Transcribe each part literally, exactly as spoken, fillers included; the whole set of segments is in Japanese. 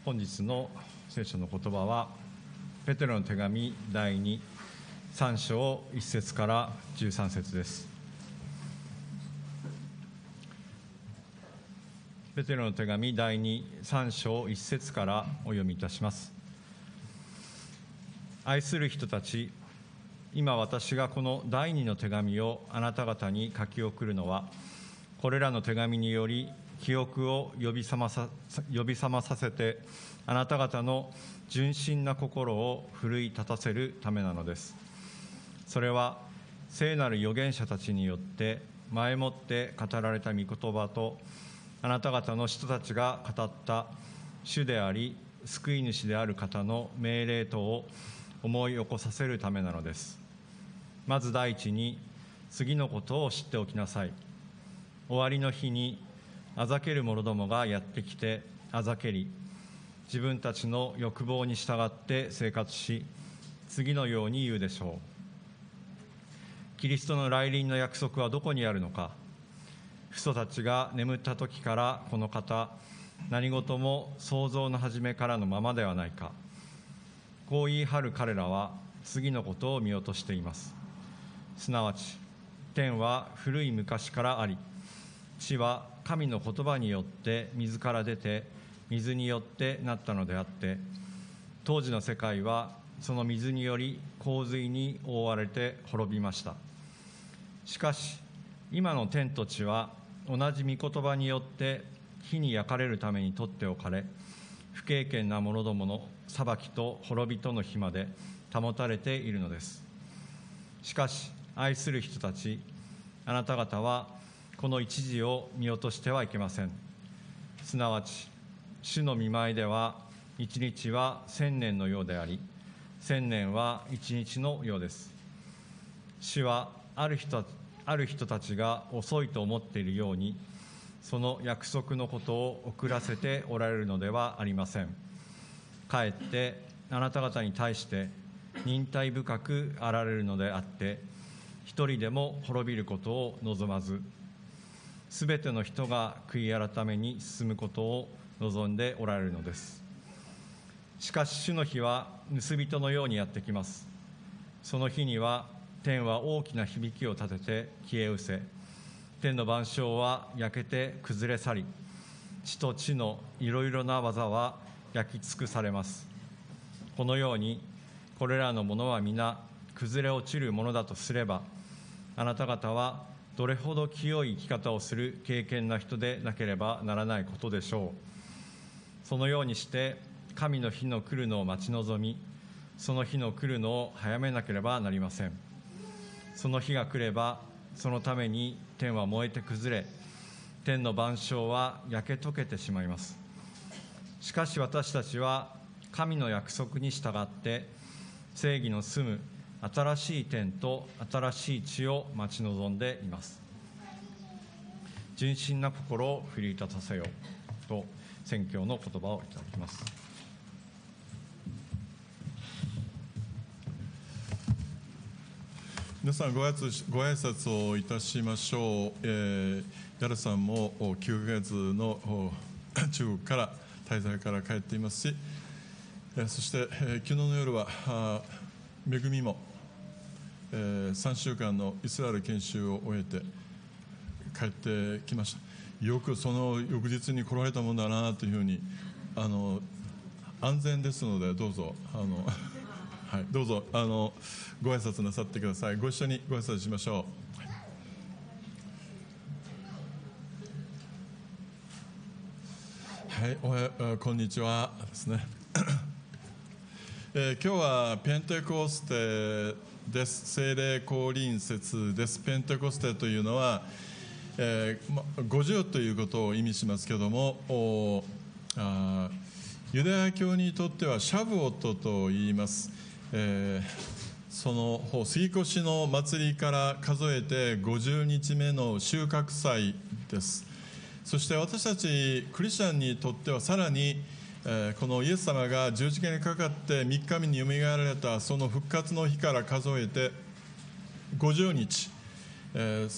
本日の聖書の言葉はペテロの手紙だいにさん章いっ節からじゅうさん節です。ペテロの手紙だいにさん章いっ節からお読みいたします。愛する人たち、今私がこのだいにの手紙をあなた方に書き送るのは、これらの手紙により記憶を呼び覚まさ、呼び覚まさせて、あなた方の純真な心を奮い立たせるためなのです。それは聖なる預言者たちによって前もって語られた御言葉と、あなた方の人たちが語った主であり救い主である方の命令とを思い起こさせるためなのです。まず第一に、次のことを知っておきなさい。終わりの日にあざける者どもがやってきてあざけり、自分たちの欲望に従って生活し、次のように言うでしょう。キリストの来臨の約束はどこにあるのか。父祖たちが眠った時からこの方、何事も創造の初めからのままではないか。こう言い張る彼らは次のことを見落としています。すなわち、天は古い昔からあり、地は神の言葉によって水から出て、水によってなったのであって、当時の世界はその水により洪水に覆われて滅びました。しかし今の天と地は同じ御言葉によって火に焼かれるために取っておかれ、不敬虔な者どもの裁きと滅びとの日まで保たれているのです。しかし愛する人たち、あなた方はこの一時を見落としてはいけません。すなわち主の御前では一日は千年のようであり、千年は一日のようです。主はある人、ある人たちが遅いと思っているように、その約束のことを遅らせておられるのではありません。かえってあなた方に対して忍耐深くあられるのであって、一人でも滅びることを望まず、すべての人が悔い改めに進むことを望んでおられるのです。しかし主の日は盗人のようにやってきます。その日には天は大きな響きを立てて消え失せ、天の万象は焼けて崩れ去り、地と地のいろいろな技は焼き尽くされます。このようにこれらのものは皆崩れ落ちるものだとすれば、あなた方はどれほど清い生き方をする敬虔な人でなければならないことでしょう。そのようにして神の日の来るのを待ち望み、その日の来るのを早めなければなりません。その日が来れば、そのために天は燃えて崩れ、天の万象は焼け溶けてしまいます。しかし私たちは神の約束に従って正義の住む新しい天と新しい地を待ち望んでいます。純真な心を奮い立たせよと宣教の言葉をいただきます。 皆さんご挨拶、ご挨拶をいたしましょう。えー、ヤルさんもきゅうかげつの中国から滞在から帰っていますし、えー、そして、えー、昨日の夜は恵みも、えー、さんしゅうかんのイスラエル研修を終えて帰ってきました。よくその翌日に来られたもんだなというふうに、あの安全ですのでどうぞあのはい、どうぞあのご挨拶なさってください。ご一緒にご挨拶しましょう。はい、おはこんにちはですね、えー、今日はペンテコステです。聖霊降臨節です。ペンテコステというのは、えー、ごじゅうということを意味しますけれども、おあユダヤ教にとってはシャブオットと言います。えー、その杉越の祭りから数えてごじゅうにちめの収穫祭です。そして私たちクリスチャンにとってはさらに、えー、このイエス様が十字架にかかってみっかめによみがえられたその復活の日から数えてごじゅうにち、えー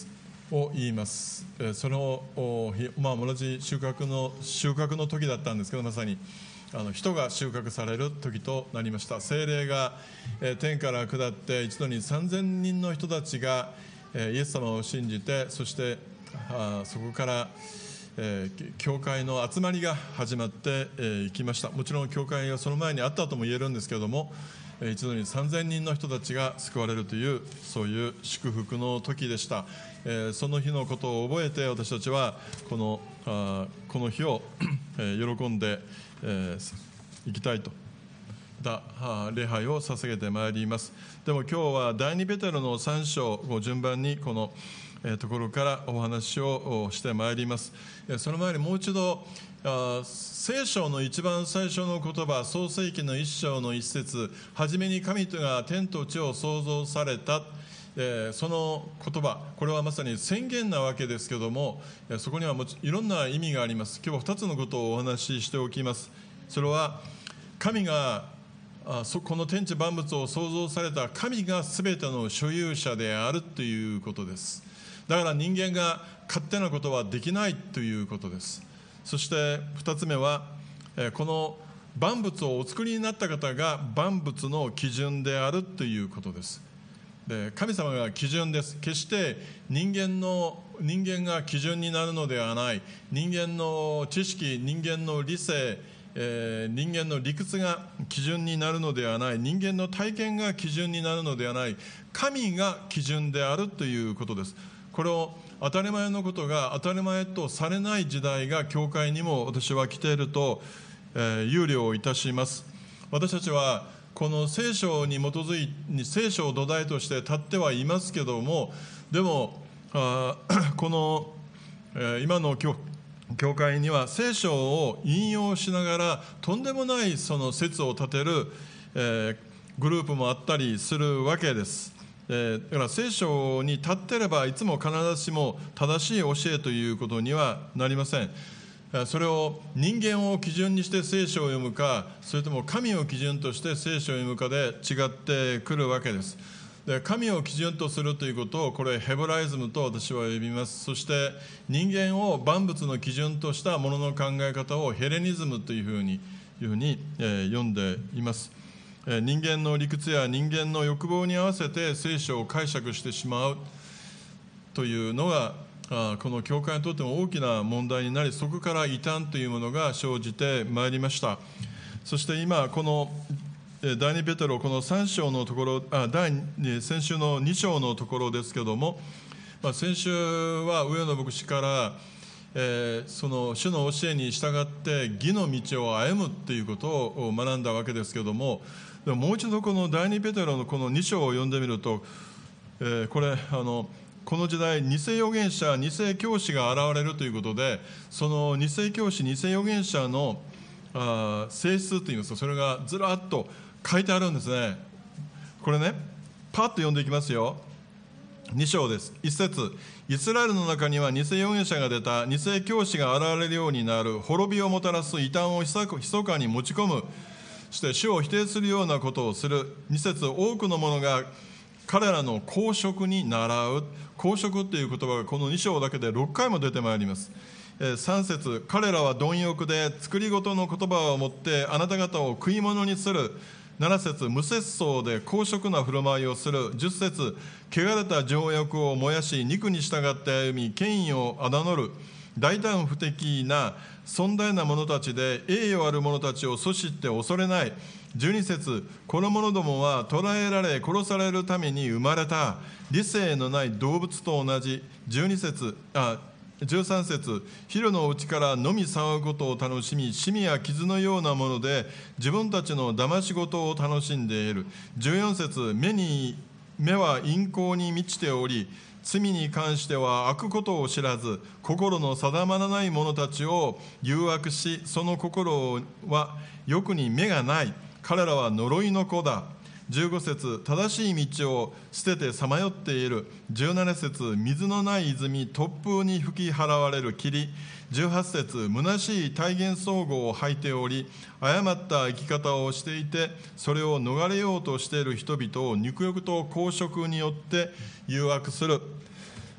を言います。その日、まあ、同じ収穫の収穫の時だったんですけど、まさにあの人が収穫される時となりました。聖霊が天から下って一度にさんぜんにんの人たちがイエス様を信じて、そしてあそこからえー、教会の集まりが始まってい、えー、きました。もちろん教会がその前にあったとも言えるんですけれども、えー、一度にさんぜんにんの人たちが救われるという、そういう祝福の時でした。えー、その日のことを覚えて、私たちはこのあこの日を喜んで、えー、いきたいとだ礼拝を捧げてまいります。でも今日は第二ペテロのさん章を順番にこのところからお話をしてまいります。その前にもう一度、聖書の一番最初の言葉、創世記の一章の一節、はじめに神が天と地を創造された、その言葉、これはまさに宣言なわけですけれども、そこにはもちいろんな意味があります。今日はふたつのことをお話ししておきます。それは神がこの天地万物を創造された神が全ての所有者であるということです。だから人間が勝手なことはできないということです。そしてふたつめは、この万物をお作りになった方が万物の基準であるということです。で、神様が基準です。決して人間の人間が基準になるのではない。人間の知識、人間の理性、えー、人間の理屈が基準になるのではない。人間の体験が基準になるのではない。神が基準であるということです。これを当たり前のことが当たり前とされない時代が教会にも私は来ていると、えー、憂慮をいたします。私たちはこの聖書に基づいて聖書を土台として立ってはいますけども、でもあこの、えー、今の教教会には聖書を引用しながらとんでもないその説を立てる、えー、グループもあったりするわけです。だから聖書に立っていればいつも必ずしも正しい教えということにはなりません。それを人間を基準にして聖書を読むか、それとも神を基準として聖書を読むかで違ってくるわけです。で、神を基準とするということをこれヘブライズムと私は呼びます。そして人間を万物の基準としたものの考え方をヘレニズムというふうに、いうふうに、えー、読んでいます。人間の理屈や人間の欲望に合わせて聖書を解釈してしまうというのがこの教会にとっても大きな問題になり、そこから異端というものが生じてまいりました。そして今この第二ペテロこのさん章のところ、あ第先週のに章のところですけども、まあ、先週は上野牧師からえー、その主の教えに従って義の道を歩むということを学んだわけですけれども、でももう一度この第二ペテロのこのに章を読んでみると、えー、これあのこの時代偽預言者、偽教師が現れるということで、その偽教師、偽預言者のあ性質といいますか、それがずらっと書いてあるんですね。これね、パッと読んでいきますよ。に章です。いち節、イスラエルの中には偽預言者が出た、偽教師が現れるようになる、滅びをもたらす異端を密かに持ち込む、そして主を否定するようなことをする。に節、多くの者が彼らの公職に倣う。公職という言葉がこのに章だけでろっかいも出てまいります。さん節、彼らは貪欲で作り事の言葉を持ってあなた方を食い物にする。なな節、無節操で公職な振る舞いをする。じゅっ節、汚れた情欲を燃やし肉に従って歩み権威をあだのる。大胆不敵な尊大な者たちで栄誉ある者たちを阻止って恐れない。じゅうに節、この者どもは捕らえられ殺されるために生まれた理性のない動物と同じ。じゅうに節あじゅうさん節、昼のうちから飲み騒ぐことを楽しみ、シミや傷のようなもので自分たちの騙し事を楽しんでいる。じゅうよん節、目に目は陰行に満ちており、罪に関しては悪ことを知らず、心の定まらない者たちを誘惑し、その心は欲に目がない。彼らは呪いの子だ。じゅうご節、正しい道を捨ててさまよっている。じゅうなな節、水のない泉、突風に吹き払われる霧。じゅうはち節、虚しい体現総合を履いており、誤った生き方をしていて、それを逃れようとしている人々を肉欲と公職によって誘惑する。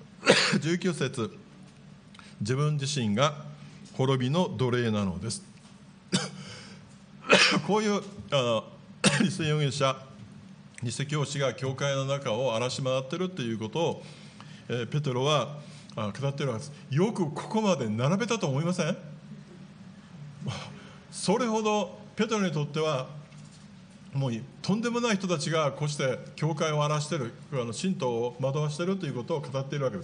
じゅうきゅう節、自分自身が滅びの奴隷なのです。こういうあの偽預言者、偽教師が教会の中を荒らし回っているということを、えー、ペテロはあ語っているわけです。よくここまで並べたと思いません？それほどペテロにとってはもうとんでもない人たちがこうして教会を荒らしている、あの信徒を惑わしているということを語っているわけです。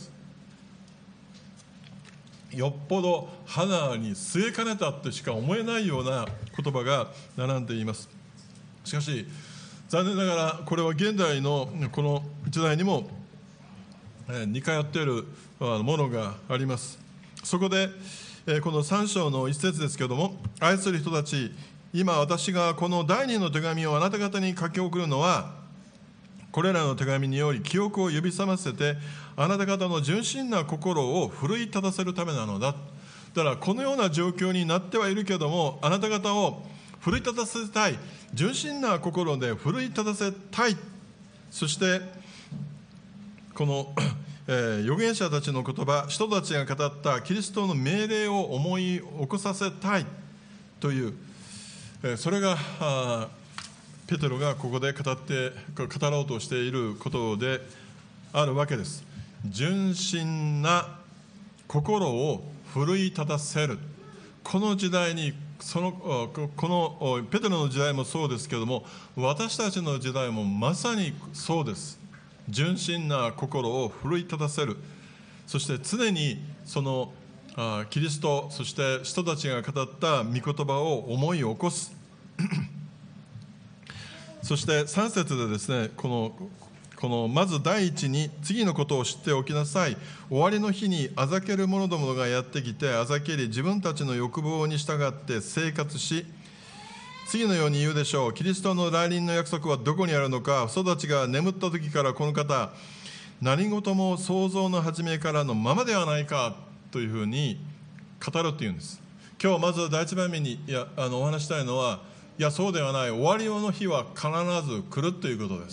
よっぽど鼻に据えかねたってしか思えないような言葉が並んでいます。しかし残念ながらこれは現代のこの時代にも似通っているものがあります。そこでこのさん章の一節ですけれども、愛する人たち、今私がこの第二の手紙をあなた方に書き送るのは、これらの手紙により記憶を呼び覚ませて、あなた方の純真な心を奮い立たせるためなのだ。だからこのような状況になってはいるけれども、あなた方を奮い立たせたい、純真な心で奮い立たせたい。そしてこのえー、預言者たちの言葉、人たちが語ったキリストの命令を思い起こさせたいという、えー、それがペテロがここで語って語ろうとしていることであるわけです。純真な心を奮い立たせる。この時代にそのこのペテロの時代もそうですけれども、私たちの時代もまさにそうです。純真な心を奮い立たせる。そして常にそのあキリスト、そして人たちが語った御言葉を思い起こす。そしてさん節でですね、このこのまず第一に次のことを知っておきなさい。終わりの日にあざける者どもがやってきて、あざけり自分たちの欲望に従って生活し、次のように言うでしょう。キリストの来臨の約束はどこにあるのか。育ちが眠った時からこの方、何事も創造の初めからのままではないかというふうに語るっていうんです。今日まず第一番目にいやあのお話したいのは、いやそうではない、終わりの日は必ず来るということです。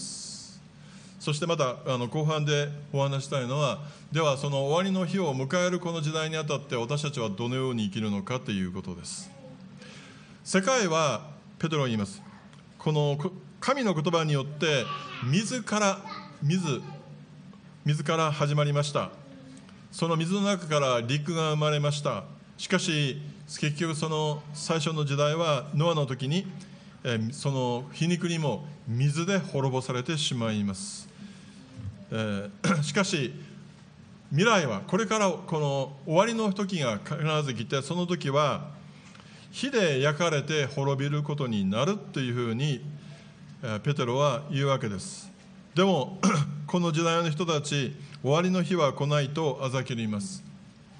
そしてまたあの後半でお話したいのは、ではその終わりの日を迎えるこの時代にあたって私たちはどのように生きるのかということです。世界はペテロは言います。この神の言葉によって水から水水から始まりました。その水の中から陸が生まれました。しかし結局その最初の時代はノアの時にその皮肉にも水で滅ぼされてしまいます。えー、しかし未来はこれからこの終わりの時が必ず来て、その時は火で焼かれて滅びることになるというふうにペテロは言うわけです。でもこの時代の人たち、終わりの日は来ないとあざけります。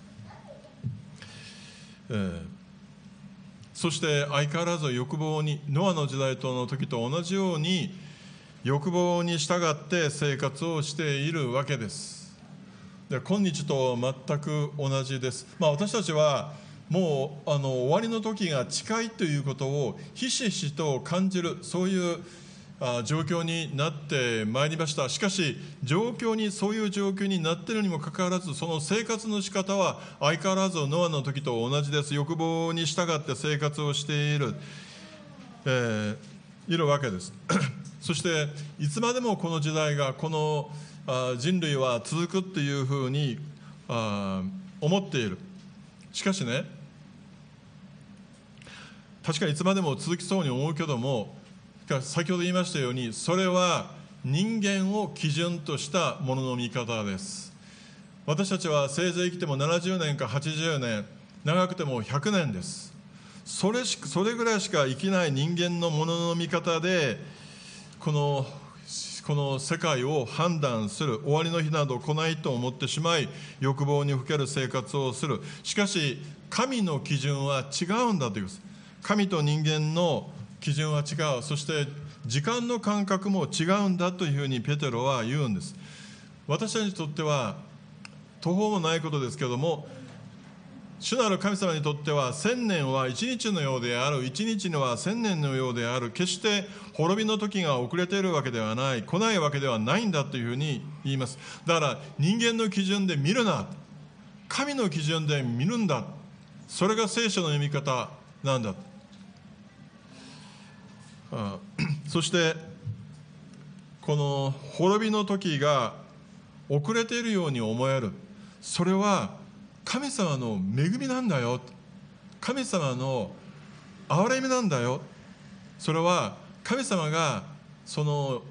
えー、そして相変わらず欲望に、ノアの時代との時と同じように欲望に従って生活をしているわけです。で今日と全く同じです。まあ、私たちはもうあの終わりの時が近いということをひしひしと感じる、そういうあ状況になってまいりました。しかし状況にそういう状況になっているにもかかわらず、その生活の仕方は相変わらずノアの時と同じです。欲望に従って生活をしている、えー、いるわけです。そしていつまでもこの時代が、このあ人類は続くっていうふうにあ思っている。しかしね、確かにいつまでも続きそうに思うけども、先ほど言いましたように、それは人間を基準としたものの見方です。私たちはせいぜい生きてもななじゅうねんかはちじゅうねん、長くてもひゃくねんです。それしそれぐらいしか生きない人間のものの見方でこのこの世界を判断する。終わりの日など来ないと思ってしまい、欲望にふける生活をする。しかし神の基準は違うんだということです。神と人間の基準は違う。そして時間の感覚も違うんだというふうにペテロは言うんです。私たちにとっては途方もないことですけれども、 主なる神様にとっては千年は一日のようである、一日のは千年のようである、決して滅びの時が遅れているわけではない、来ないわけではないんだというふうに言います。だから人間の基準で見るな、神の基準で見るんだ、それが聖書の読み方なんだ。あそしてこの滅びの時が遅れているように思える、それは神様の恵みなんだよ、神様の憐れみなんだよ。それは神様がその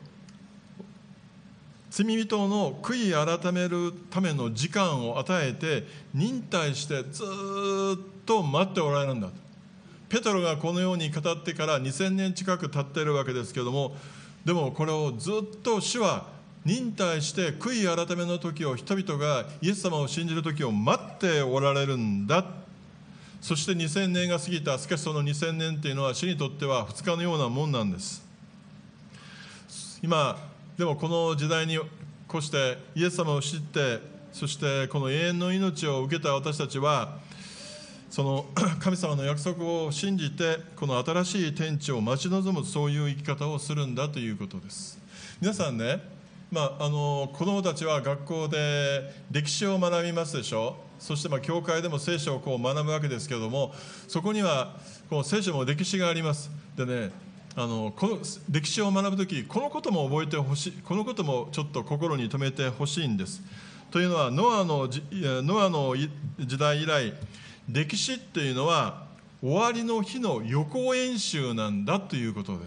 罪人の悔い改めるための時間を与えて忍耐してずっと待っておられるんだ。ペトロがこのように語ってからにせんねん近く経っているわけですけれども、でもこれをずっと主は忍耐して悔い改めの時を、人々がイエス様を信じる時を待っておられるんだ。そしてにせんねんが過ぎた。しかしそのにせんねんというのは主にとってはふつかのようなもんなんです。今でもこの時代にこうしてイエス様を知って、そしてこの永遠の命を受けた私たちは、その神様の約束を信じてこの新しい天地を待ち望む、そういう生き方をするんだということです。皆さんね、まあ、あの子どもたちは学校で歴史を学びますでしょ。そしてまあ教会でも聖書をこう学ぶわけですけれども、そこにはこう聖書も歴史があります。でね、あのこの歴史を学ぶとき、このことも覚えてほしい、このこともちょっと心に留めてほしいんです。というのはノアのじノアの時代以来、歴史っていうのは終わりの日の予行演習なんだということです。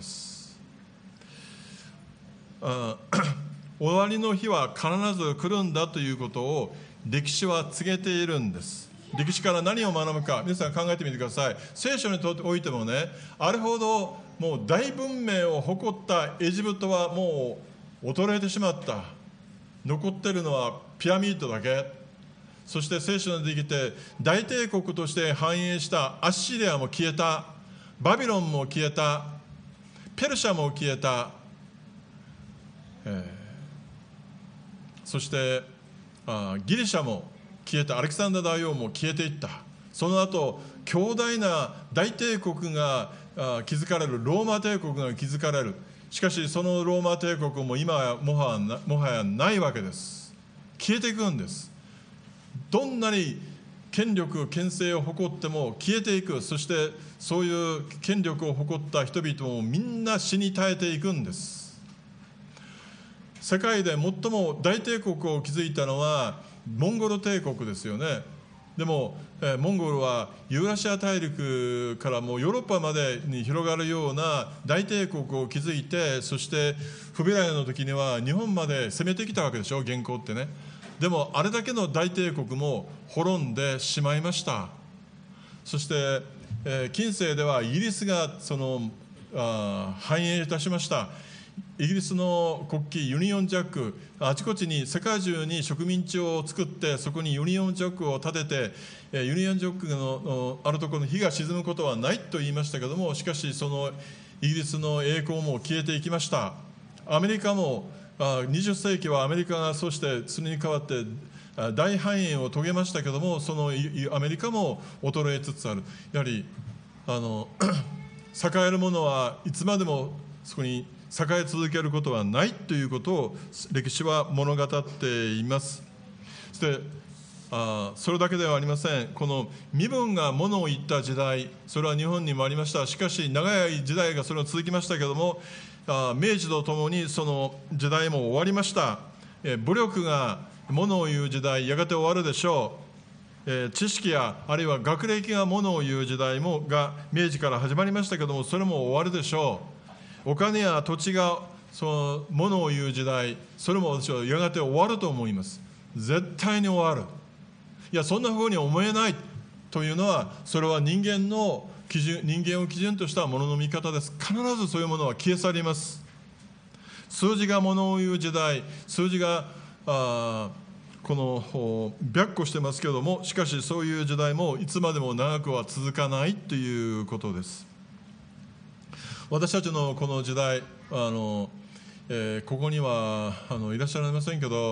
あ終わりの日は必ず来るんだということを歴史は告げているんです。歴史から何を学ぶか、皆さん考えてみてください。聖書においてもね、あれほどもう大文明を誇ったエジプトはもう衰えてしまった。残っているのはピラミッドだけ。そして聖書にできて大帝国として繁栄したアッシリアも消えた、バビロンも消えた、ペルシャも消えた、えーそしてあギリシャも消えた、アレクサンダー大王も消えていった。その後強大な大帝国があ築かれる、ローマ帝国が築かれる。しかしそのローマ帝国も今はもはや、もはやないわけです。消えていくんです。どんなに権力権勢を誇っても消えていく。そしてそういう権力を誇った人々もみんな死に絶えていくんです。世界で最も大帝国を築いたのはモンゴル帝国ですよね。でも、えー、モンゴルはユーラシア大陸からもうヨーロッパまでに広がるような大帝国を築いて、そして不備来の時には日本まで攻めてきたわけでしょ、元寇ってね。でもあれだけの大帝国も滅んでしまいました。そして、えー、近世ではイギリスがそのあ繁栄いたしました。イギリスの国旗ユニオンジャック、あちこちに世界中に植民地を作って、そこにユニオンジャックを立てて、ユニオンジャックのあるところの火が沈むことはないと言いましたけれども、しかしそのイギリスの栄光も消えていきました。アメリカもにじゅっ世紀はアメリカがそしてそれに代わって大繁栄を遂げましたけれども、そのアメリカも衰えつつある。やはりあの栄えるものはいつまでもそこに栄え続けることはないということを歴史は物語っています。そしてあそれだけではありません。この身分がものを言った時代、それは日本にもありました。しかし長い時代がそれは続きましたけれども、あ明治とともにその時代も終わりました。え武力がものを言う時代、やがて終わるでしょう。え知識やあるいは学歴がものを言う時代もが明治から始まりましたけれども、それも終わるでしょう。お金や土地がそのものを言う時代、それも私はやがて終わると思います。絶対に終わる。いや、そんなふうに思えないというのは、それは人間の基準、人間を基準としたものの見方です。必ずそういうものは消え去ります。数字がものを言う時代、数字があこの白虎してますけれども、しかしそういう時代もいつまでも長くは続かないということです。私たちのこの時代、あの、えー、ここにはあのいらっしゃいませんけど、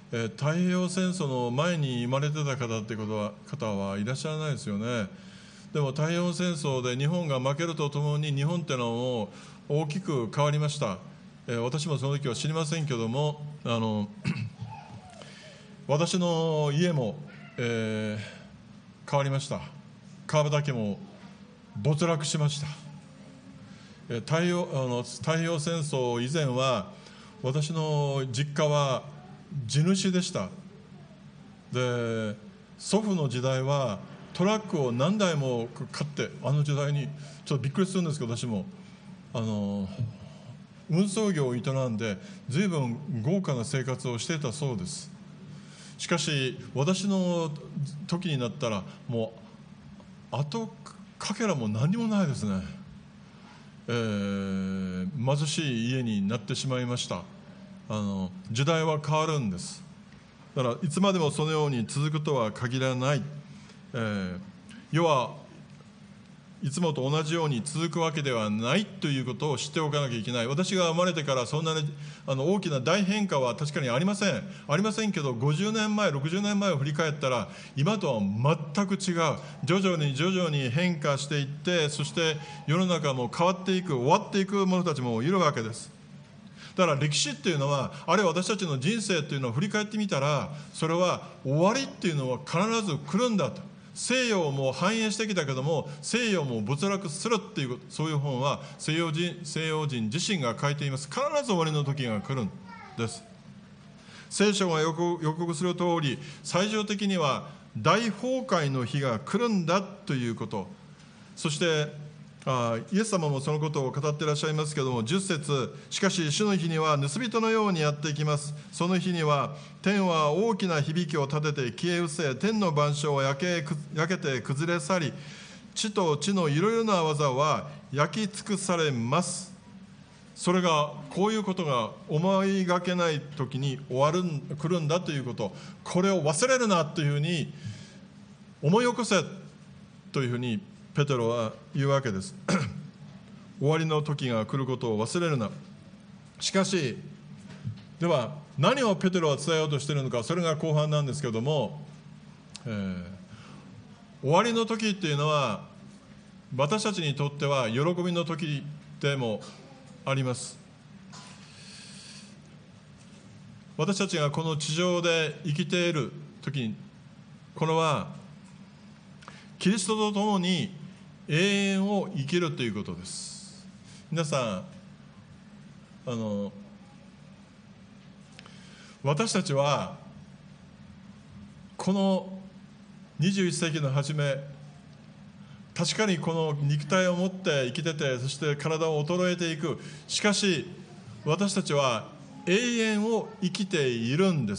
えー、太平洋戦争の前に生まれてた方ってことは方はいらっしゃらないですよね。でも太平洋戦争で日本が負けるとともに日本ってのも大きく変わりました。えー、私もその時は知りませんけども、あの私の家も、えー、変わりました。川端家も没落しました。えー、太平洋、あの太平洋戦争以前は私の実家は地主でした。で、祖父の時代はトラックを何台も買って、あの時代にちょっとびっくりするんですけど、私もあの運送業を営んで随分豪華な生活をしていたそうです。しかし私の時になったらもう後かけらも何もないですね。えー、貧しい家になってしまいました。あの時代は変わるんです。だからいつまでもそのように続くとは限らない。えー、世はいつもと同じように続くわけではないということを知っておかなきゃいけない。私が生まれてからそんなにあの大きな大変化は確かにありません。ありませんけど、ごじゅうねんまえ、ろくじゅうねんまえを振り返ったら今とは全く違う。徐々に徐々に変化していって、そして世の中も変わっていく、終わっていく者たちもいるわけです。だから歴史っていうのは、あるいは私たちの人生っていうのを振り返ってみたら、それは終わりっていうのは必ず来るんだと。西洋も繁栄してきたけども西洋も没落するっていう、そういう本は西洋人、西洋人自身が書いています。必ず終わりの時が来るんです。聖書が予告、予告する通り、最終的には大崩壊の日が来るんだということ。そしてあイエス様もそのことを語っていらっしゃいますけれども、じゅっ節、しかし主の日には盗人のようにやってきます。その日には天は大きな響きを立てて消え失せ、天の万象は焼け、焼けて崩れ去り、地と地のいろいろな技は焼き尽くされます。それがこういうことが思いがけない時に終わる来るんだということ、これを忘れるなというふうに思い起こせというふうにペテロは言うわけです。終わりの時が来ることを忘れるな。しかしでは何をペテロは伝えようとしているのか、それが後半なんですけれども、えー、終わりの時っていうのは私たちにとっては喜びの時でもあります。私たちがこの地上で生きている時に、これはキリストと共に永遠を生きるということです。皆さん、あの私たちはこのにじゅういっ世紀の初め、確かにこの肉体を持って生きてて、そして体を衰えていく。しかし私たちは永遠を生きているんです。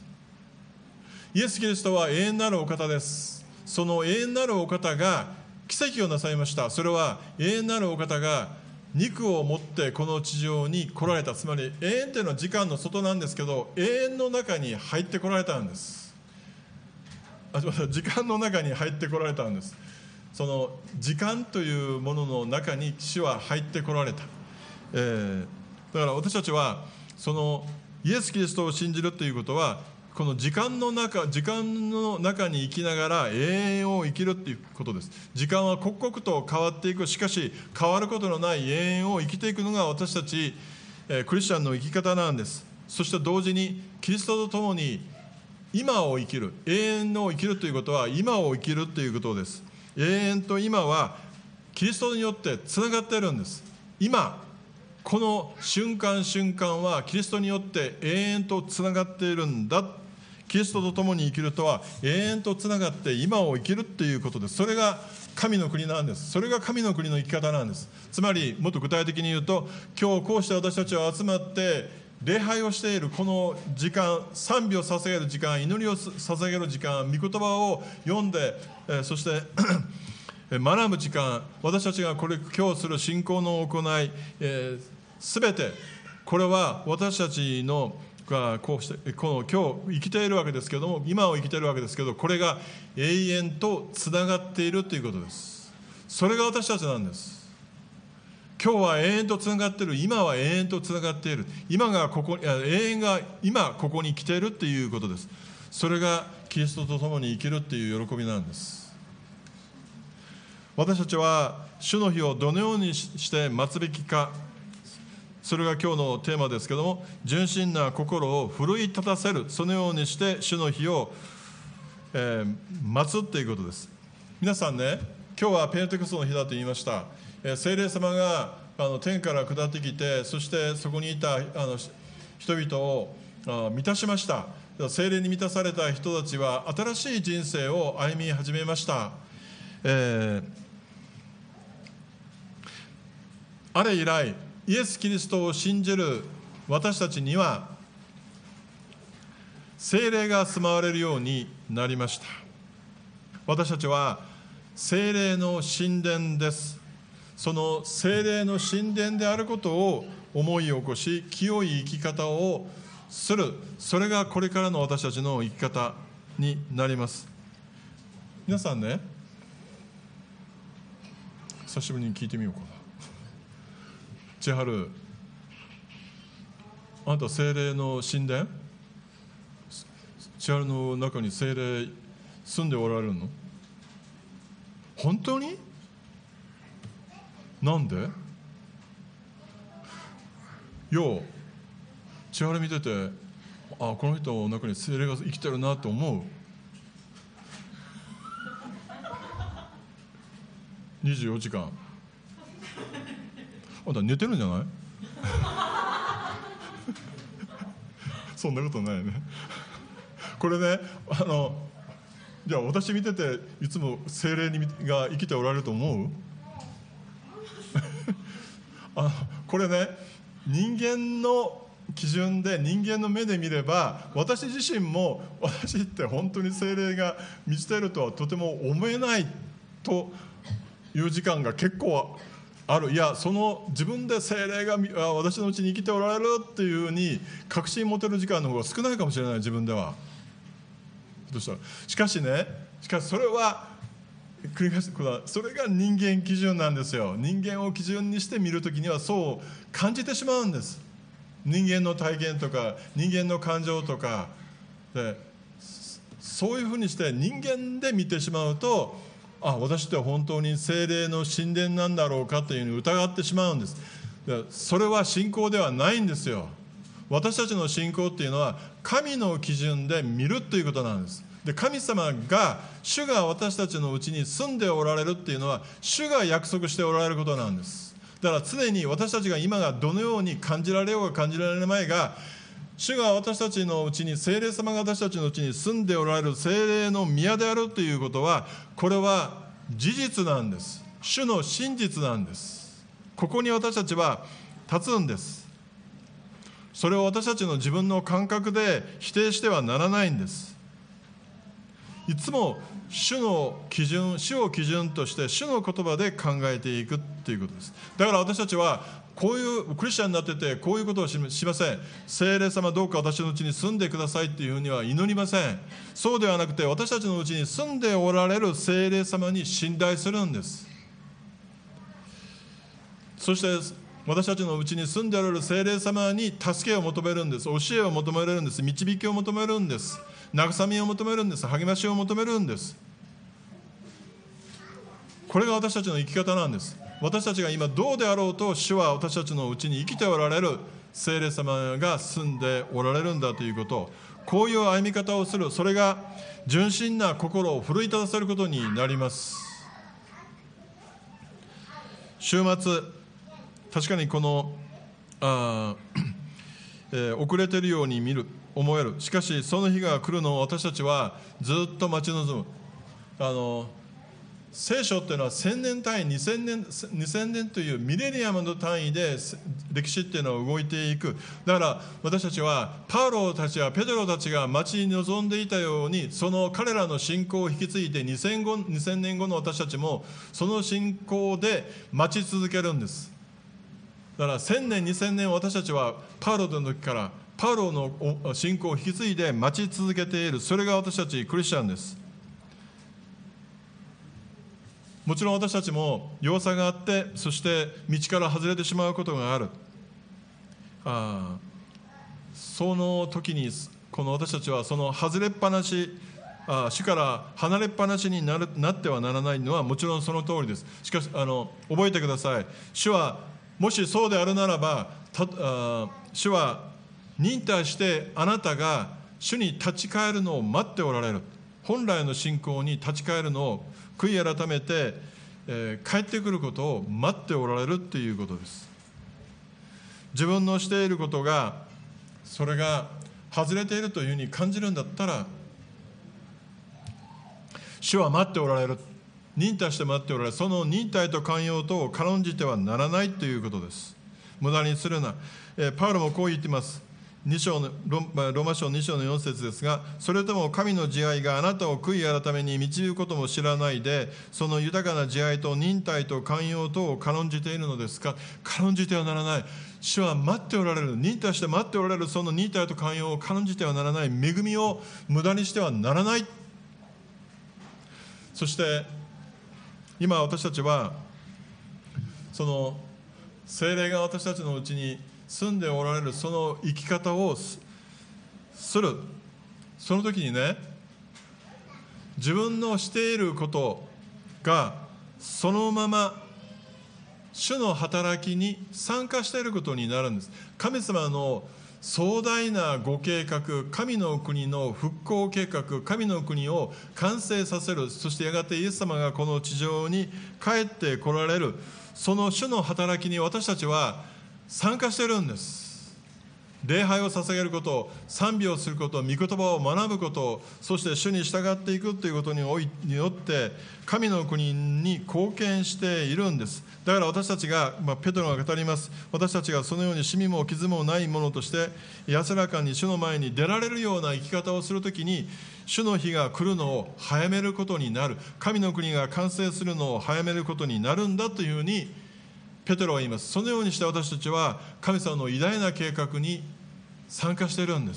イエス・キリストは永遠なるお方です。その永遠なるお方が奇跡をなさいました。それは永遠なるお方が肉を持ってこの地上に来られた。つまり永遠というのは時間の外なんですけど、永遠の中に入ってこられたんです。あ、時間の中に入ってこられたんです。その時間というものの中に主は入ってこられた。えー、だから私たちはそのイエス・キリストを信じるということは、この時間の中、時間の中に生きながら永遠を生きるということです。時間は刻々と変わっていく。しかし変わることのない永遠を生きていくのが私たち、えー、クリスチャンの生き方なんです。そして同時にキリストと共に今を生きる、永遠を生きるということは今を生きるということです。永遠と今はキリストによってつながっているんです。今この瞬間瞬間はキリストによって永遠とつながっているんだ。キリストと共に生きるとは永遠とつながって今を生きるということです。それが神の国なんです。それが神の国の生き方なんです。つまりもっと具体的に言うと、今日こうして私たちは集まって礼拝をしているこの時間、賛美を捧げる時間、祈りを捧げる時間、御言葉を読んで、えそして学ぶ時間、私たちがこれ今日する信仰の行い、えー、全てこれは私たちのがこうしてこの今日生きているわけですけども、今を生きているわけですけど、これが永遠とつながっているということです。それが私たちなんです。 今日は永遠とつながっている、今は永遠とつながっている、今がここ、永遠が今ここに来ているっていうことです。それがキリストと共に生きるっていう喜びなんです。私たちは主の日をどのようにして待つべきか、それが今日のテーマですけども、純真な心を奮い立たせる、そのようにして主の日を、えー、待つっていうことです。皆さんね、今日はペンテコステの日だと言いました。えー、聖霊様があの天から下ってきて、そしてそこにいたあの人々をあ満たしました。聖霊に満たされた人たちは新しい人生を歩み始めました。えー、あれ以来、イエス・キリストを信じる私たちには聖霊が住まわれるようになりました。私たちは聖霊の神殿です。その聖霊の神殿であることを思い起こし、清い生き方をする、それがこれからの私たちの生き方になります。皆さんね、久しぶりに聞いてみようかな。千春、あなた聖霊の神殿、千春の中に聖霊住んでおられるの？本当に？なんで？よう、千春見てて、あ、この人の中に聖霊が生きてるなと思う。にじゅうよじかん。あんた寝てるんじゃない？そんなことないね。これね、あのじゃあ私見てていつも聖霊が生きておられると思う？あのこれね、人間の基準で人間の目で見れば、私自身も私って本当に聖霊が満ちているとはとても思えないという時間が結構ある。いや、その自分で聖霊が私のうちに生きておられるっていうふうに確信持てる時間の方が少ないかもしれない、自分では。どうしたら、しかしね、しかしそれは繰り返して、それが人間基準なんですよ。人間を基準にして見るときにはそう感じてしまうんです。人間の体験とか人間の感情とかで、そういうふうにして人間で見てしまうと、あ、私って本当に聖霊の神殿なんだろうかというふうに疑ってしまうんです。でそれは信仰ではないんですよ。私たちの信仰っていうのは神の基準で見るということなんです。で、神様が、主が私たちのうちに住んでおられるっていうのは主が約束しておられることなんです。だから常に私たちが今がどのように感じられようが感じられまいが、主が私たちのうちに、聖霊様が私たちのうちに住んでおられる聖霊の宮であるということは、これは事実なんです。主の真実なんです。ここに私たちは立つんです。それを私たちの自分の感覚で否定してはならないんです。いつも主の基準、主を基準として主の言葉で考えていくということです。だから私たちはこういうクリスチャンになっててこういうことをしません。聖霊様どうか私のうちに住んでくださいっていうふうには祈りません。そうではなくて、私たちのうちに住んでおられる聖霊様に信頼するんです。そして私たちのうちに住んでおられる聖霊様に助けを求めるんです。教えを求めるんです。導きを求めるんです。慰めを求めるんです。励ましを求めるんです。これが私たちの生き方なんです。私たちが今どうであろうと、主は私たちのうちに生きておられる聖霊様が住んでおられるんだということ、こういう歩み方をする、それが純真な心を奮い立たせることになります。週末、確かにこのあ、えー、遅れているように見る思える。しかしその日が来るのを私たちはずっと待ち望む。あの聖書というのはせんねん単位、にせんねん、にせんねんというミレニアムの単位で歴史っていうのは動いていく。だから私たちはパウロたちやペテロたちが待ち望んでいたように、その彼らの信仰を引き継いでにせんねんごの私たちもその信仰で待ち続けるんです。だからせんねん、にせんねん私たちはパウロの時からパウロの信仰を引き継いで待ち続けている。それが私たちクリスチャンです。 もちろん私たちも弱さがあって、そして道から外れてしまうことがある。あその時にこの私たちはその外れっぱなし、あ主から離れっぱなしになるなってはならないのはもちろんその通りです。しかしあの覚えてください。主はもしそうであるならば、たあ主は忍耐してあなたが主に立ち返るのを待っておられる。本来の信仰に立ち返るのを悔い改めて、えー、帰ってくることを待っておられるということです。自分のしていることがそれが外れているというふうに感じるんだったら、主は待っておられる。忍耐して待っておられる。その忍耐と寛容とを軽んじてはならないということです。無駄にするな。えー、パウロもこう言っています。に章の ロ, ローマ書に章のよん節ですが、それとも神の慈愛があなたを悔い改めに導くことも知らないで、その豊かな慈愛と忍耐と寛容とを軽んじているのですか。軽んじてはならない。主は待っておられる。忍耐して待っておられる。その忍耐と寛容を軽んじてはならない。恵みを無駄にしてはならない。そして今私たちはその聖霊が私たちのうちに住んでおられるその生き方をする。その時にね、自分のしていることがそのまま主の働きに参加していることになるんです。神様の壮大なご計画、神の国の復興計画、神の国を完成させる、そしてやがてイエス様がこの地上に帰って来られる、その主の働きに私たちは参加しているんです。礼拝を捧げること、賛美をすること、御言葉を学ぶこと、そして主に従っていくということによって神の国に貢献しているんです。だから私たちが、まあ、ペテロが語ります。私たちがそのようにシミも傷もないものとして安らかに主の前に出られるような生き方をするときに、主の日が来るのを早めることになる。神の国が完成するのを早めることになるんだというふうにペテロは言います。そのようにして私たちは神様の偉大な計画に参加しているんです。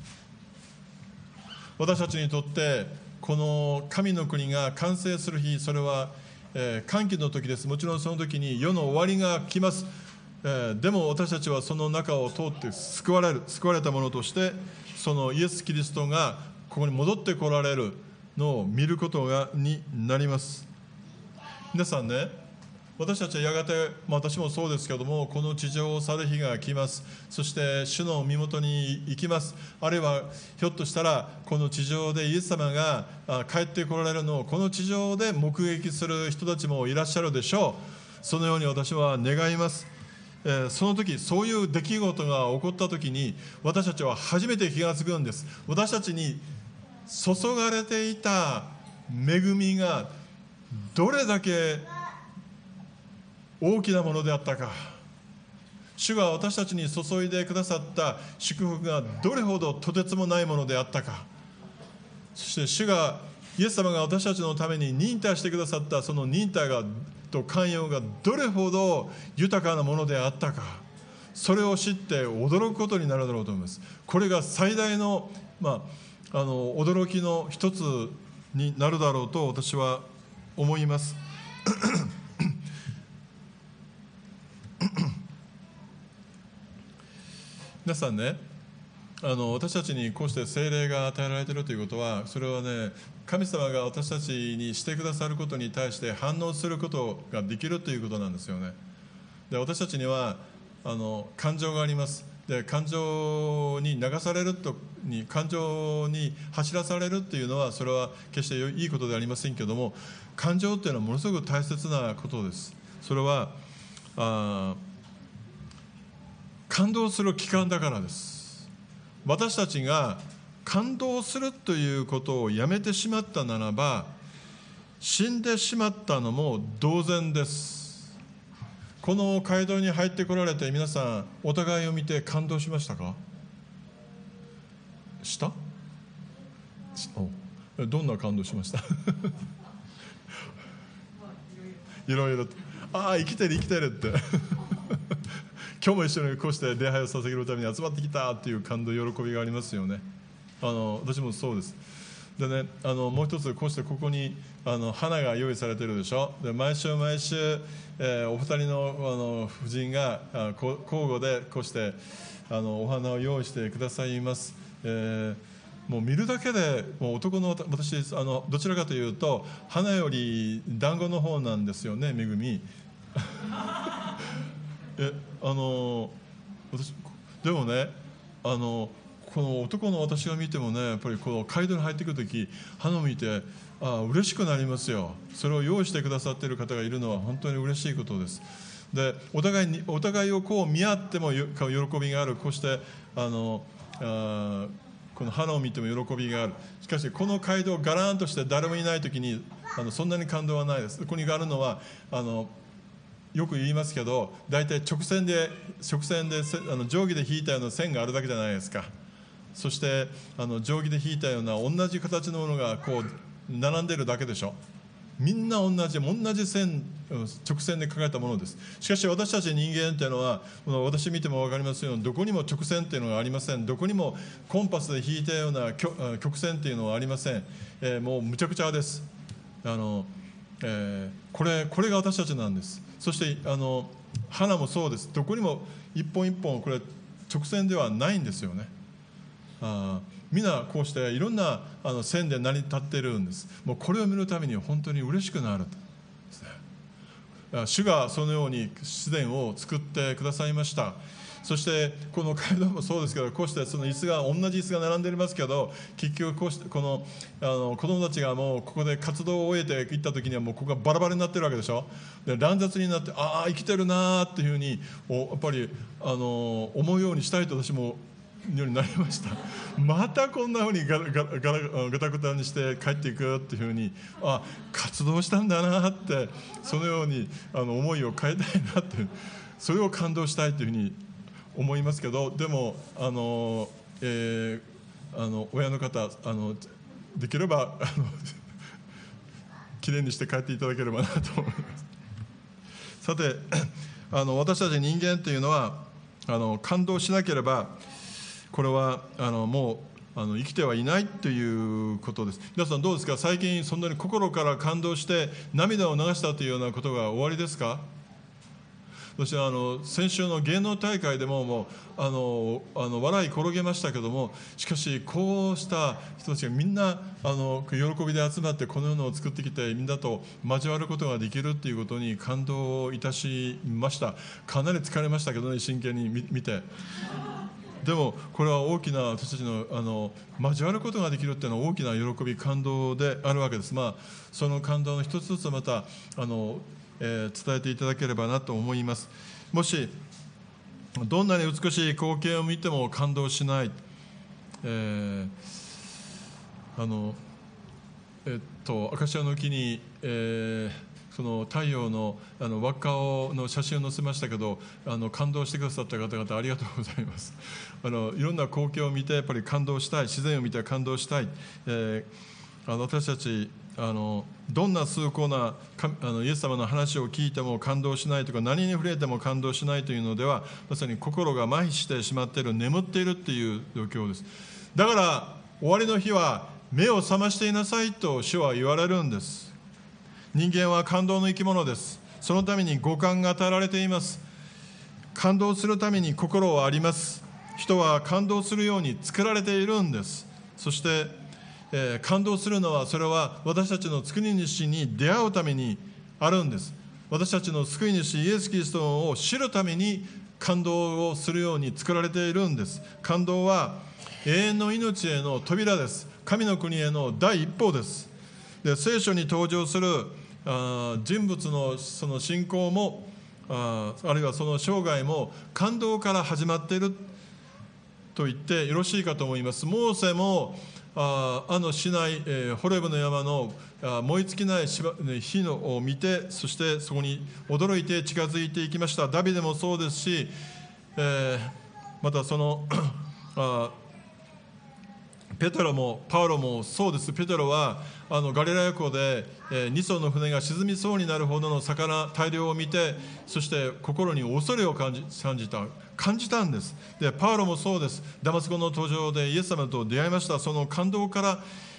私たちにとってこの神の国が完成する日、それは、えー、歓喜の時です。もちろんその時に世の終わりが来ます。えー、でも私たちはその中を通って救われる、救われたものとしてそのイエス・キリストがここに戻ってこられるのを見ることがになります。皆さんね、私たちはやがて、まあ、私もそうですけども、この地上を去る日が来ます。そして主の身元に行きます。あるいはひょっとしたらこの地上でイエス様が帰ってこられるのをこの地上で目撃する人たちもいらっしゃるでしょう。そのように私は願います。えー、その時、そういう出来事が起こった時に私たちは初めて気がつくんです。私たちに注がれていた恵みがどれだけ大きなものであったか、主が私たちに注いでくださった祝福がどれほどとてつもないものであったか、そして主がイエス様が私たちのために忍耐してくださったその忍耐がと寛容がどれほど豊かなものであったか、それを知って驚くことになるだろうと思います。これが最大の、まあ、あの驚きの一つになるだろうと私は思います皆さんね、あの私たちにこうして聖霊が与えられているということは、それはね、神様が私たちにしてくださることに対して反応することができるということなんですよね。で、私たちにはあの感情があります。で、感情に流されるとに感情に走らされるというのは、それは決していいことではありませんけれども、感情というのはものすごく大切なことです。それはあ感動する期間だからです。私たちが感動するということをやめてしまったならば、死んでしまったのも同然です。この街道に入ってこられて皆さんお互いを見て感動しましたか？したおどんな感動しましたいろいろと、ああ生きてる生きてるって今日も一緒にこうして礼拝を捧げるために集まってきたっていう感動、喜びがありますよね。あの私もそうです。 でね、あのもう一つ、こうしてここにあの花が用意されているでしょ。で毎週毎週、えー、お二人の、あの夫人があ交互でこうしてあのお花を用意してくださいます。えー、もう見るだけでもう男の私あのどちらかというと花より団子の方なんですよね、めぐみ。えあの私でもね、あのこの男の私が見てもね、やっぱりこの街道に入ってくるとき花を見てあ嬉しくなりますよ。それを用意してくださっている方がいるのは本当に嬉しいことです。でお互いにお互いをこう見合っても喜びがある。こうしてあのあこの花を見ても喜びがある。しかしこの街道ガランとして誰もいないときにあのそんなに感動はないです。ここにあるのはあのよく言いますけど、大体直線で直線であの定規で引いたような線があるだけじゃないですか。そしてあの定規で引いたような同じ形のものがこう並んでいるだけでしょ。みんな同じ同じ線直線で描かれたものです。しかし私たち人間っていうのは、私見ても分かりますようにどこにも直線っていうのがありません。どこにもコンパスで引いたような曲線っていうのはありません。えー、もうむちゃくちゃです。あの、えー、これこれが私たちなんです。そしてあの花もそうです。どこにも一本一本これ直線ではないんですよね。あみんなこうしていろんなあの線で成り立っているんです。もうこれを見るために本当に嬉しくなるですね。主がそのように自然を作ってくださいました。そしてこの街道もそうですけど、こうしてその椅子が同じ椅子が並んでいますけど、結局こうしてこのあの子供たちがもうここで活動を終えていった時にはもうここがバラバラになってるわけでしょ。で乱雑になって、ああ生きてるなっていうふうにやっぱりあの思うようにしたいと私もようになりました。またこんなふうにガラガラガラガタガタにして帰っていくっていうふうに、あ活動したんだなって、そのようにあの思いを変えたいなって、それを感動したいというふうに思いますけど、でもあの、えー、あの親の方あのできればあのきれいにして帰っていただければなと思います。さてあの私たち人間というのはあの感動しなければこれはあのもうあの生きてはいないということです。皆さんどうですか。最近そんなに心から感動して涙を流したというようなことがおありですか。私はあの先週の芸能大会でももうあのあの笑い転げましたけども、しかしこうした人たちがみんなあの喜びで集まってこのようなのを作ってきて、みんなと交わることができるということに感動いたしました。かなり疲れましたけどね、真剣に見て。でもこれは大きな私たち の, あの交わることができるというのは大きな喜び感動であるわけです。まあ、その感動の一つずつまたあの、えー、伝えていただければなと思います。もしどんなに美しい光景を見ても感動しない、えー、あのえっとアカシアの木に、えーその太陽 の, あの輪っかの写真を載せましたけど、あの感動してくださった方々ありがとうございます。あのいろんな光景を見てやっぱり感動したい、自然を見て感動したい、えー、あの私たちあのどんな崇高なあのイエス様の話を聞いても感動しないとか、何に触れても感動しないというのでは、まさに心が麻痺してしまっている、眠っているという状況です。だから終わりの日は目を覚ましていなさいと主は言われるんです。人間は感動の生き物です。そのために五感が与えられています。感動するために心はあります。人は感動するように作られているんです。そして、えー、感動するのは、それは私たちの救い主に出会うためにあるんです。私たちの救い主イエス・キリストを知るために感動をするように作られているんです。感動は永遠の命への扉です。神の国への第一歩です。で、聖書に登場するあ人物 の, その信仰も あ, あるいはその生涯も感動から始まっていると言ってよろしいかと思います。モーセも あ, あのシナイ、えー、ホレブの山のあ燃え尽きない火のを見て、そしてそこに驚いて近づいていきました。ダビデもそうですし、えー、またそのあペテロもパウロもそうです。ペテロはあのガリラヤ湖で、えー、に艘の船が沈みそうになるほどの魚大量を見て、そして心に恐れを感じ、感じた感じたんです。でパウロもそうです。ダマスコの途上でイエス様と出会いました。その感動から、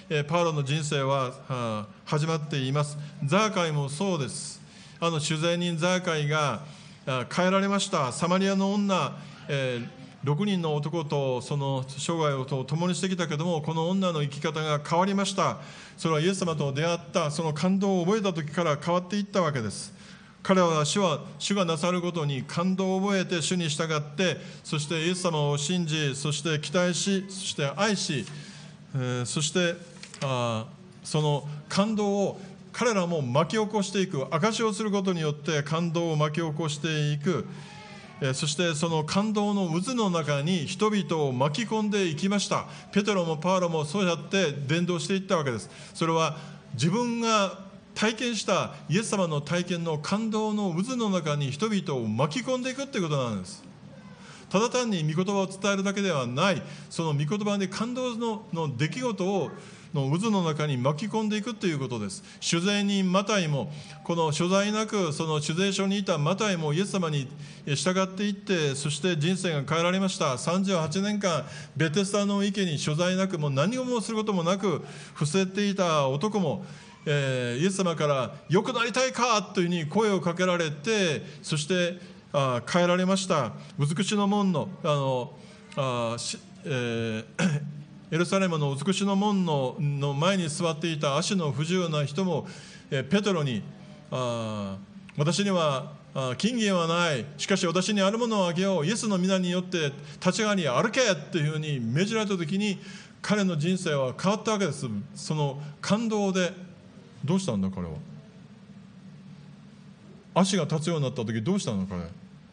パウロの人生は始まっています。ザーカイもそうです。あの酒税人ザーカイが変えられました。サマリアの女、えーろくにんの男とその生涯を共にしてきたけども、この女の生き方が変わりました。それはイエス様と出会ったその感動を覚えた時から変わっていったわけです。彼は主は主がなさることに感動を覚えて主に従って、そしてイエス様を信じ、そして期待し、そして愛し、えー、そしてあその感動を彼らも巻き起こしていく、証しをすることによって感動を巻き起こしていく。そしてその感動の渦の中に人々を巻き込んでいきました。ペテロもパウロもそうやって伝道していったわけです。それは自分が体験したイエス様の体験の感動の渦の中に人々を巻き込んでいくということなんです。ただ単に御言葉を伝えるだけではない、その御言葉で感動 の, の出来事をの渦の中に巻き込んでいくということです。酒税人マタイも、この所在なくその酒税所にいたマタイもイエス様に従っていって、そして人生が変えられました。さんじゅうはちねんかんベテスダの池に所在なく、もう何をもすることもなく伏せていた男も、えー、イエス様から良くなりたいかというふうに声をかけられて、そしてあ変えられました。美しの門のあのあし、えーエルサレムの美しの門 の, の前に座っていた足の不自由な人も、えペテロに、あ私にはあ金銀はない、しかし私にあるものをあげよう、イエスの皆によって立ち上がり歩けというふうに命じられた時に、彼の人生は変わったわけです。その感動で。どうしたんだ彼は。足が立つようになった時どうしたの彼。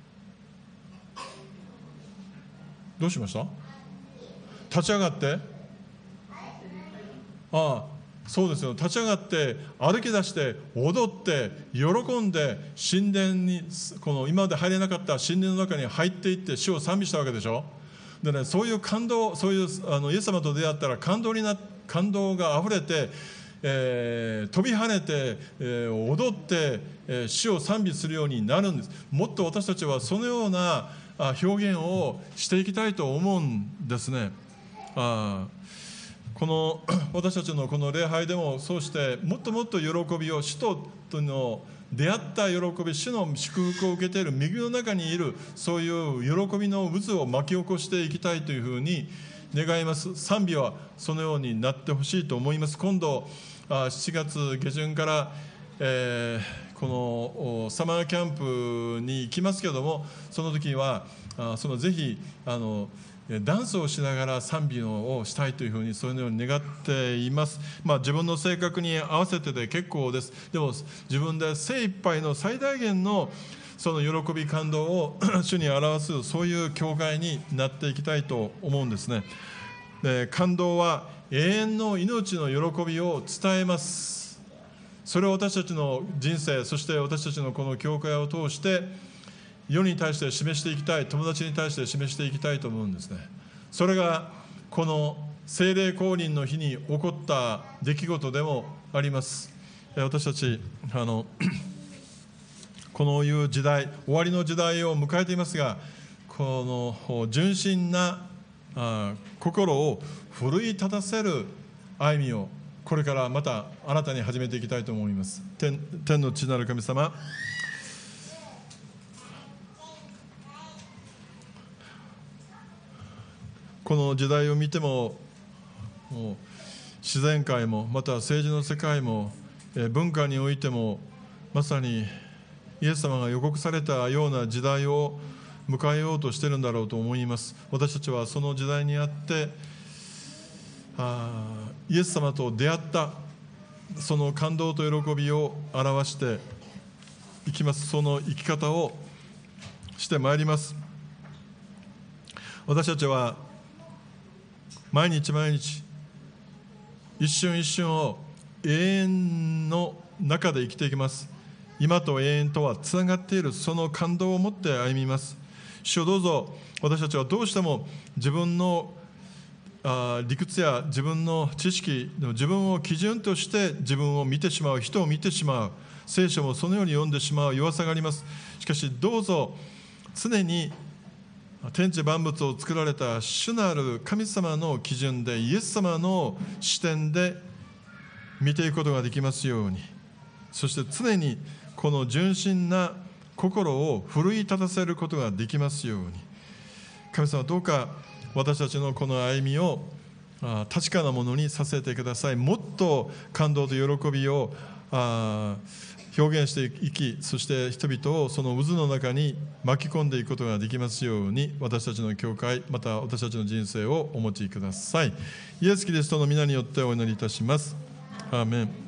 どうしました。立ち上がって、ああそうですよ、立ち上がって歩き出して踊って喜んで神殿に、この今まで入れなかった神殿の中に入っていって主を賛美したわけでしょ。でね、そういう感動、そういうあのイエス様と出会ったら感動にな感動があふれて、えー、飛び跳ねて、えー、踊って、えー、主を賛美するようになるんです。もっと私たちはそのような表現をしていきたいと思うんですね。あこの私たちのこの礼拝でもそうして、もっともっと喜びを、主との出会った喜び、主の祝福を受けている右の中にいる、そういう喜びの渦を巻き起こしていきたいというふうに願います。賛美はそのようになってほしいと思います。今度しちがつ下旬から、えー、このサマーキャンプに行きますけれども、その時はそのぜひあのダンスをしながら賛美をしたいというふうに、そういうように願っています。まあ、自分の性格に合わせてで結構です。でも自分で精一杯の最大限のその喜び感動を主に表す、そういう教会になっていきたいと思うんですね。で、感動は永遠の命の喜びを伝えます。それを私たちの人生、そして私たちのこの教会を通して世に対して示していきたい、友達に対して示していきたいと思うんですね。それがこの聖霊降臨の日に起こった出来事でもあります。私たちあのこのいう時代、終わりの時代を迎えていますが、この純真なあ心を奮い立たせる歩みをこれからまた新たに始めていきたいと思います。 天, 天の父なる神様、この時代を見ても、もう自然界もまた政治の世界も文化においても、まさにイエス様が予告されたような時代を迎えようとしているんだろうと思います。私たちはその時代にあってあイエス様と出会ったその感動と喜びを表していきます。その生き方をしてまいります。私たちは毎日毎日一瞬一瞬を永遠の中で生きていきます。今と永遠とはつながっている、その感動を持って歩みます。主よ、どうぞ私たちはどうしても自分のあ理屈や自分の知識、自分を基準として自分を見てしまう、人を見てしまう、聖書もそのように読んでしまう弱さがあります。しかしどうぞ常に天地万物を作られた主なる神様の基準で、イエス様の視点で見ていくことができますように、そして常にこの純真な心を奮い立たせることができますように、神様どうか私たちのこの歩みを確かなものにさせてください。もっと感動と喜びを表現していき、そして人々をその渦の中に巻き込んでいくことができますように、私たちの教会、また私たちの人生をお持ちください。イエス・キリストの皆によってお祈りいたします。アーメン。